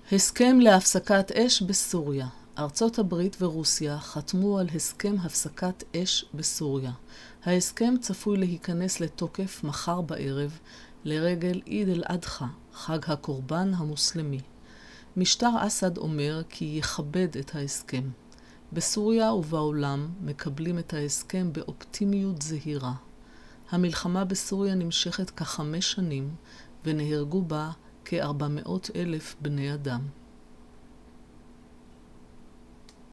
הסכם להפסקת אש בסוריה. ארצות הברית ורוסיה חתמו על הסכם הפסקת אש בסוריה. ההסכם צפוי להיכנס לתוקף מחר בערב לרגל עיד אל-אדחא, חג הקורבן המוסלמי. משטר אסד אומר כי יכבד את ההסכם. בסוריה ובעולם מקבלים את ההסכם באופטימיות זהירה. המלחמה בסוריה נמשכת כ5 שנים ונהרגו בה כ400,000 בני אדם.